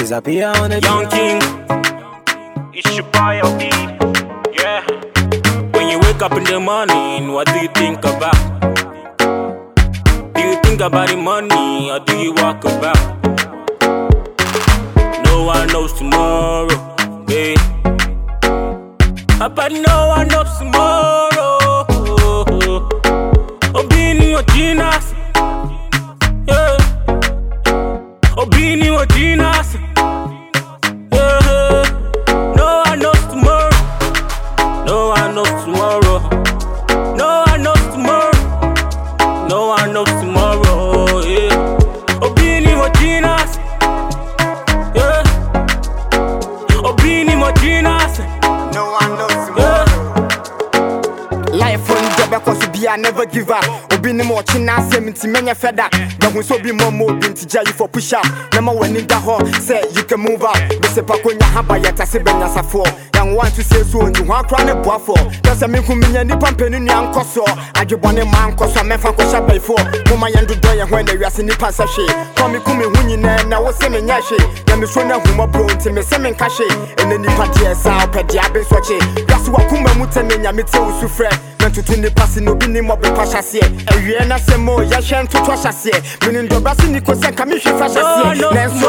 disappear on the Young King, it's your boy LD. Yeah. When you wake up in the morning, what do you think about? Do you think about the money or do you walk about? No one knows tomorrow, yeah. But no one knows tomorrow. Obini Ojinas, yeah. Obini Ojinas, yeah. No one knows tomorrow. No one knows tomorrow. No one knows tomorrow. No one knows tomorrow, yeah. Obini Ojinas, yeah. Obini Ojinas. No one knows tomorrow. Life from Jabba cause be I never give up. Obini mo china 70 many feda. But when so be more bin to jay for push up. Number one in the hall say you can move up. But se pakonya haba yata se benya safo. Young want to say so you want crown a buffo. That's a me who me ni pampeni ni ankoso. Ajibone man koso me fan kosa before. Mama yandu doye when they are ni passashi. Come kumi hunyi na wo se me nyashi. Ya me so na huma bro nti me se me nkashi. Ene ni padie sa opedi abe soche. Yasu wakuma mutene nya mete usufre. To the passing no be name of the passasie. A year se mo ya shen to twashasie. Meaning the brassy niko se kamishi fashasie.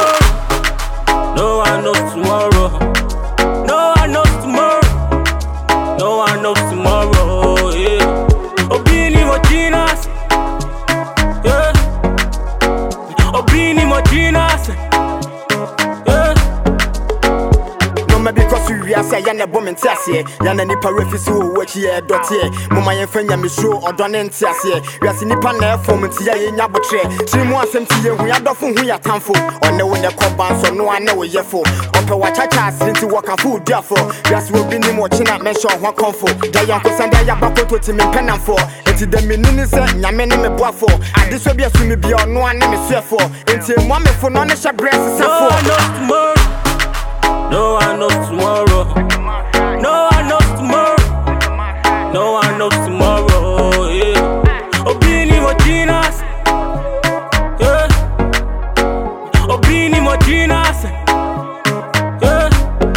No one knows tomorrow. No one knows tomorrow. No one knows tomorrow. Yeah. Obini Mojinas. Yeah. Obini Mojinas. Yeah. No me because you are say yana bomb ntiasie. Yana nipa refuse wo wachi e dotie. Mama yen fanya me show odone ntiasie. Wiase nipa na form ntia ye nya botre. Trimu asem tie hu ya dofo hu ya tamfo. One wo ne koban so no ane wo yefo. Ope wa chacha asinti waka fu diafo. Wiase wo bi ni mo china me show ho konfo. Da yanko sanda ya bakoto ti me penamfo. Enti de me nini se nyame ne me boafo. Ade so bi asumi bi ono ane me suefo. Enti mo me fo no ne hye breast safo. No one knows tomorrow. No one knows tomorrow. No one knows tomorrow. Yeah. Obini Mojinas. Yeah. Obini Mojinas. Yeah.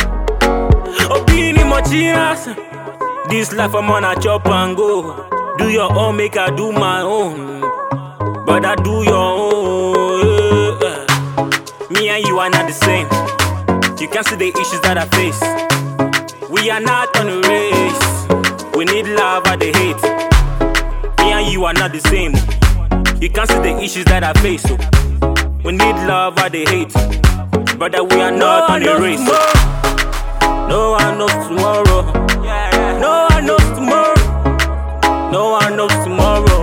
Obini Mojinas. This life I'm on a chop and go. Do your own, make I do my own. But I do your own. Yeah. Me and you are not the same. You can see the issues that I face. We are not on a race. We need love or the hate. Me and you are not the same. You can see the issues that I face. So we need love or the hate. Brother, we are not on a race. No one knows tomorrow. No one knows tomorrow. No one knows tomorrow.